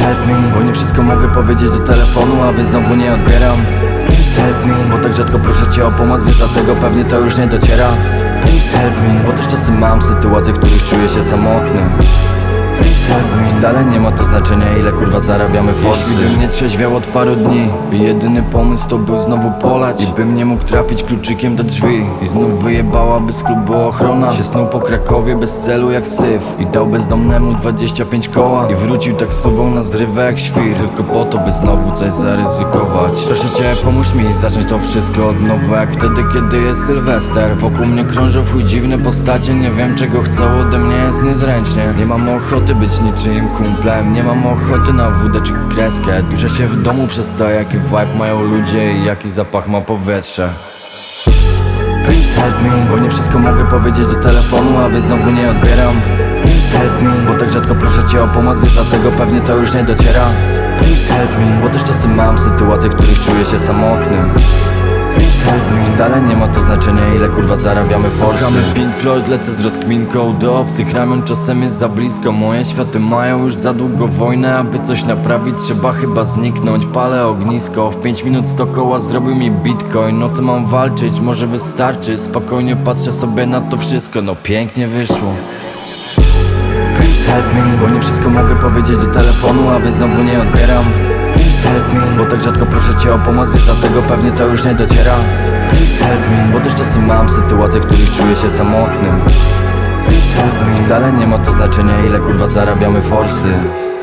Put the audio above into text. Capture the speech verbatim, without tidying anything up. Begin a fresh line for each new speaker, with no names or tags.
help me.
Bo nie wszystko mogę powiedzieć do telefonu, a wy znowu nie odbieram.
Please help me.
Bo tak rzadko proszę cię o pomoc, więc dlatego pewnie to już nie dociera.
Please help me.
Bo też czasem mam sytuacje, w których czuję się samotny.
Please help me.
Wcale nie ma to znaczenia, ile kurwa zarabiamy forsy. Jeśli bym nie trzeźwiał od paru dni i jedyny pomysł to był znowu polać, i bym nie mógł trafić kluczykiem do drzwi, i znów wyjebałaby z klubu ochrona, się snuł po Krakowie bez celu jak syf i dał bezdomnemu dwadzieścia pięć koła, i wrócił taksówą na zrywę jak świr, tylko po to by znowu coś zaryzykować. Proszę cię, pomóż mi zacząć to wszystko od nowa, jak wtedy kiedy jest Sylwester. Wokół mnie krążą w chuj dziwne postacie, nie wiem czego chcą ode mnie, jest niezręcznie. Nie mam ochoty być niczyim kumplem, nie mam ochoty na wódę czy kreskę. Duszę się w domu przez to, jaki vibe mają ludzie i jaki zapach ma powietrze.
Please help me.
Bo nie wszystko mogę powiedzieć do telefonu, a wy znowu nie odbieram.
Please help me.
Bo tak rzadko proszę cię o pomoc, więc dlatego pewnie to już nie dociera.
Please help me.
Bo też czasem mam sytuacje, w których czuję się samotny.
Please help me.
Wcale nie ma to znaczenia, ile kurwa zarabiamy forsy. Słuchamy Pink Floyd, lecę z rozkminką do obcych ramion, czasem jest za blisko. Moje światy mają już za długo wojnę, aby coś naprawić trzeba chyba zniknąć. Palę ognisko, w pięć minut sto koła zrobił mi bitcoin. No co mam walczyć, może wystarczy, spokojnie patrzę sobie na to wszystko, no pięknie wyszło.
Please help me.
Bo nie wszystko mogę powiedzieć do telefonu, a wy znowu nie odbieram.
Please help me.
Bo tak rzadko proszę cię o pomoc, więc dlatego pewnie to już nie dociera.
Please help me.
Bo też czasem mam sytuacje, w których czuję się samotny.
Please help me.
Wcale nie ma to znaczenia, ile kurwa zarabiamy forsy.